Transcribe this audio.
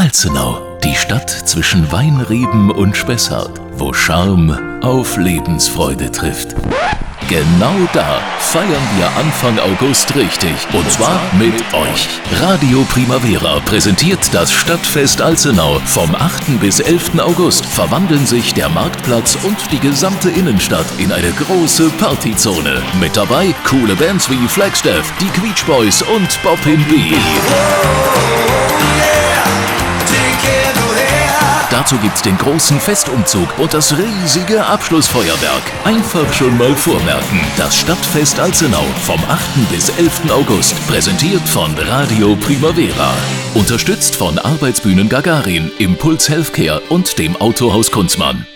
Alzenau, die Stadt zwischen Weinreben und Spessart, wo Charme auf Lebensfreude trifft. Genau da feiern wir Anfang August richtig. Und zwar mit euch. Radio Primavera präsentiert das Stadtfest Alzenau. Vom 8. bis 11. August verwandeln sich der Marktplatz und die gesamte Innenstadt in eine große Partyzone. Mit dabei coole Bands wie Flagstaff, die Quietsch Boys und Bobbin B. Dazu gibt's den großen Festumzug und das riesige Abschlussfeuerwerk. Einfach schon mal vormerken. Das Stadtfest Alzenau vom 8. bis 11. August. Präsentiert von Radio Primavera. Unterstützt von Arbeitsbühnen Gagarin, Impuls Healthcare und dem Autohaus Kunzmann.